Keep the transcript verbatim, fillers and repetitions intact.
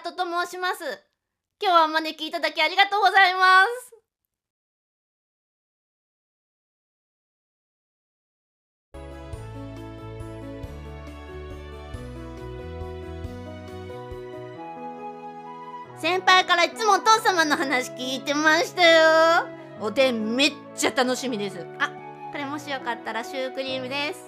トと申します。今日はお招きいただきありがとうございます。先輩からいつもお父様の話聞いてましたよ。おでんめっちゃ楽しみです。あ、これもしよかったらシュークリームです。